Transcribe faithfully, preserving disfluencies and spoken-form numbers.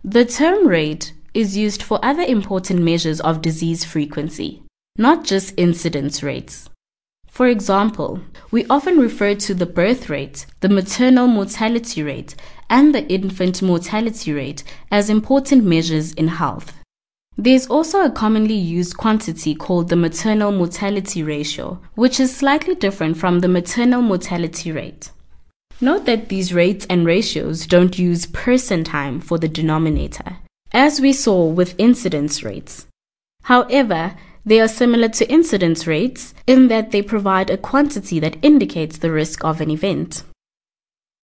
The term rate is used for other important measures of disease frequency, not just incidence rates. For example, we often refer to the birth rate, the maternal mortality rate, and the infant mortality rate as important measures in health. There's also a commonly used quantity called the maternal mortality ratio, which is slightly different from the maternal mortality rate. Note that these rates and ratios don't use person time for the denominator, as we saw with incidence rates. However, they are similar to incidence rates in that they provide a quantity that indicates the risk of an event.